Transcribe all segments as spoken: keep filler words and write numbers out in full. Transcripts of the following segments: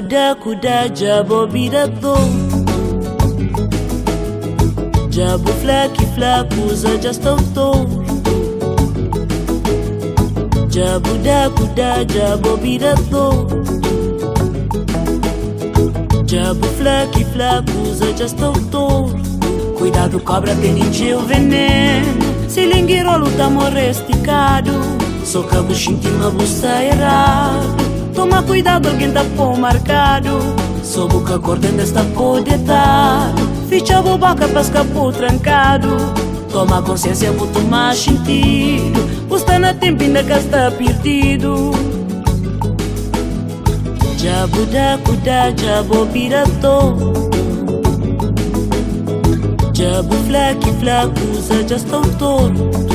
Jabuda kuda jabo birato, Jabu flaki flakuza just auto, Jabuda kuda jabo birato, Jabu flaki flakuza just auto. Cuidado, cobra tem o veneno, se lingueiro luta morre esticado, só que a buchinha busta errado. Toma cuidado, alguém tá pô marcado, só boca cortando está pô deitado, ficha bobaca pra escapou trancado. Toma consciência, vou tomar sentido, custa na tempo ainda que está perdido. Jabuda kuda jabo pirato, Jabu flaki flakuza just autor,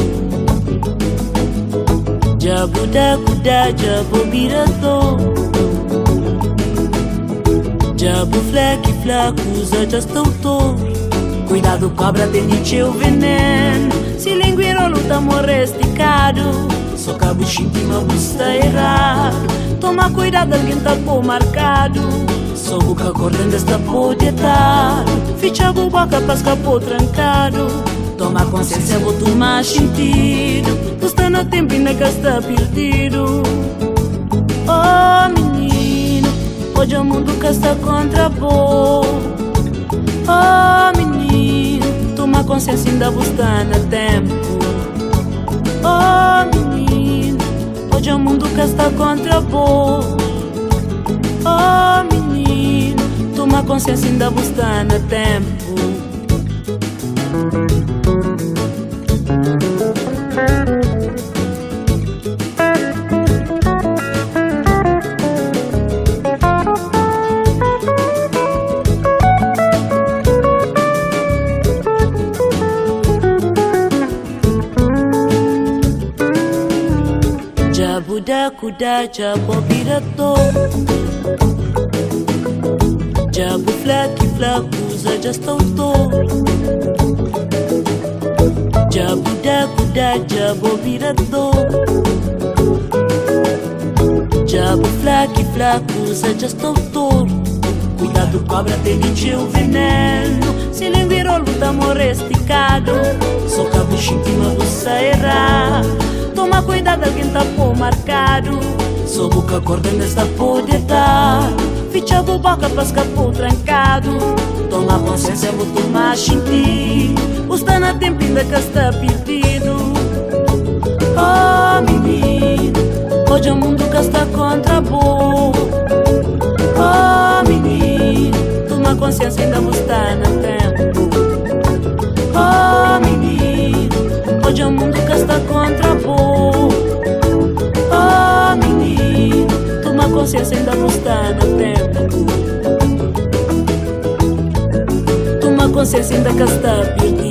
Jabuda kuda jabo birato, Jabu flaki flakuza just autor. Cuidado, cobra tem o veneno, se lingueiro luta morre esticado, só que a buchinha busta errado. Toma cuidado, alguém tá pô marcado, só boca cortando está pô deitado, ficha bobaca pra escapou trancado. Toma consciência, vou tomar sentido, custa na tempo ainda que está perdido. Oh menino, hoje o mundo que está contra vós. Oh menino, toma consciência, ainda vou estar na tempo. Oh menino, hoje o mundo que está contra vós. Oh menino, toma consciência, ainda vou estar na tempo. Jabuda kuda jabo birato, Jabu flaki flakuza just auto, Jabuda kuda jabo birato, Jabu flaki flakuza just auto. Cuidado, cobra tem o veneno, se lingueiro luta morre esticado, só que a buchinha busta errado. Toma cuidado, alguém tá pô marcado, só boca cortando está pô deitado, ficha bobaca pra escapou trancado. Toma consciência, vou tomar sentido, custa na tempo ainda que está perdido. Oh menino, hoje o mundo que está contra vós. Oh menino, toma consciência, ainda vou estar na tempo. Oh menino, hoje o mundo que está contra vós. Oh menino, toma consciência, ainda vou estar na tempo. Toma consciência, ainda que está perdido.